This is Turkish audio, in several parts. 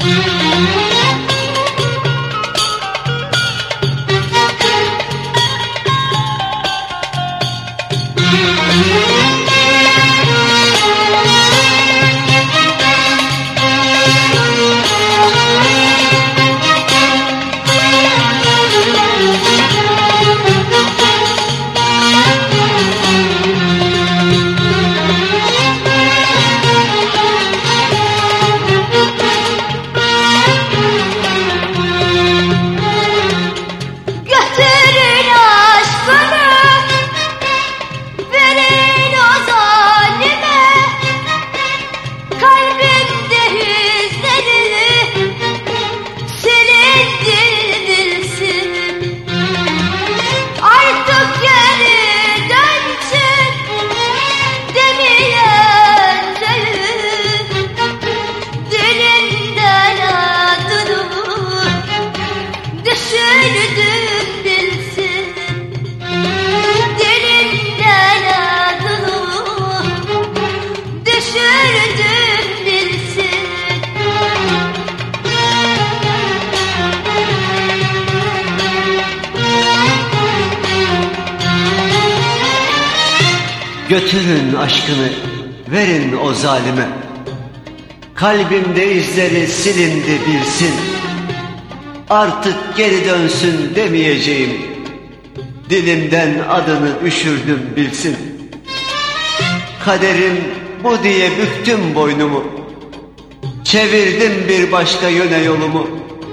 Götürün aşkını, verin o zalime. Kalbimde izleri silindi bilsin. Artık geri dönsün demeyeceğim. Dilimden adını düşürdüm bilsin. Kaderim bu diye büktüm boynumu. Çevirdim bir başka yöne yolumu.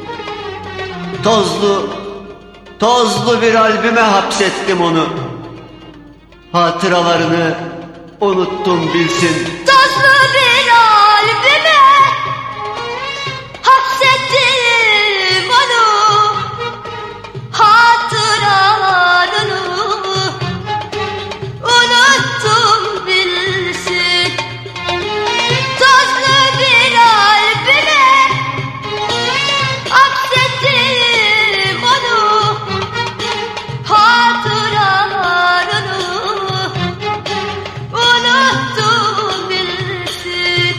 Tozlu bir albüme hapsettim onu. Hatıralarını unuttum bilsin. Tozlu bir albüme hapsettim onu. Hatıralarını unuttum bilsin. Tozlu bir albüme hapsettim onu. Hatıralarını unuttum bilsin.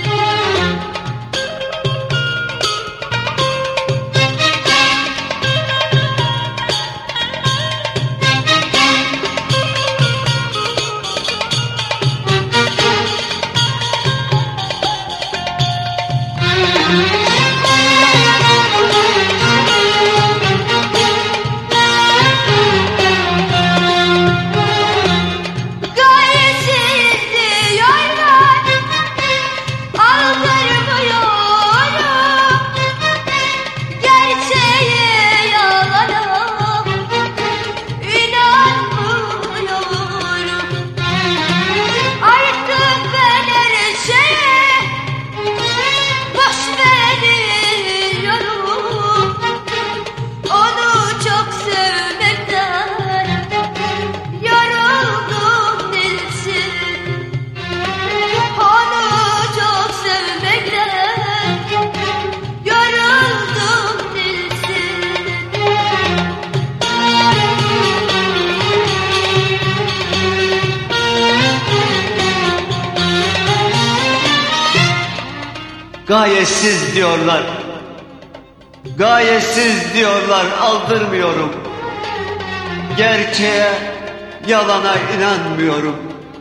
Gayetsiz diyorlar, gayetsiz diyorlar, aldırmıyorum. Gerçeğe, yalana inanmıyorum.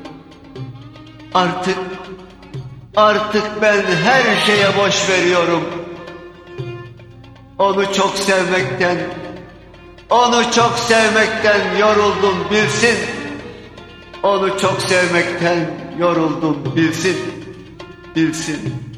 Artık ben her şeye boş veriyorum. Onu çok sevmekten yoruldum bilsin. Onu çok sevmekten yoruldum bilsin.